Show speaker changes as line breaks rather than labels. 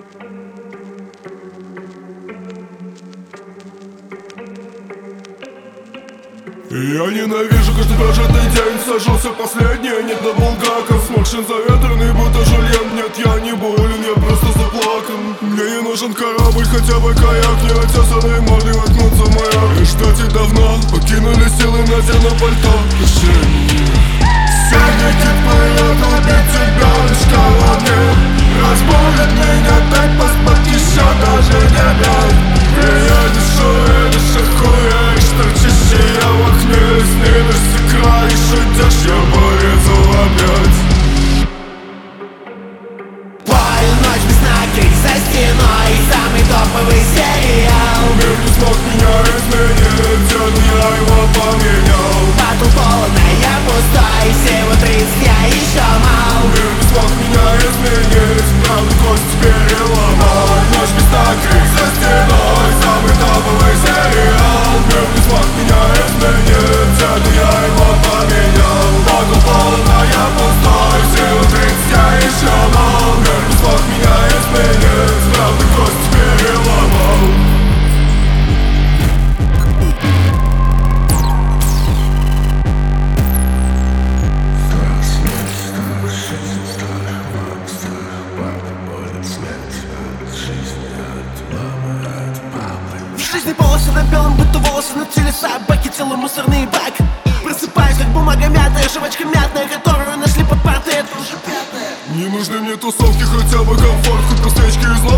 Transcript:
Я ненавижу каждый прожитый день. Сажался последний, нет на Булгаков. Сморщен заветренный, будто Жульен. Нет, я не болен, я просто заплакан. Мне не нужен корабль, хотя бы каяк. Не отесанный мордой воткнуться в маяк. И ждать давно покинули силы, надя на пальто. Сегодня кит плывет, убить тебя лишь колонны. Разбудит меня, дай поспать еще даже не бьет. Приедешь, уедешь, охуеешь, торчишь я в окне. Снилишься край, шутишь, я порезал опять.
Твою ночь без ноги за стеной, самый топовый сериал.
Мир не смог меня изменить, дед, я его поменял.
Батл полная пустой, всего 30 я еще мал.
Мир не смог меня изменить, правда кость переломал. Ночь без ноги за стеной, самый топовый сериал. Мир не смог меня изменить, дед, я его поменял. Батл полная пустой, всего 30 я еще мал. Мир не смог меня изменить, правда кость переломал.
В жизни полосы на белом, будто волосы на теле собаки, целый мусорный бак. Просыпаюсь, как бумага мятная, жвачка мятная, которую нашли под партой, это уже пятая.
Не нужны мне тусовки, хотя бы комфорт, хоть по свечке из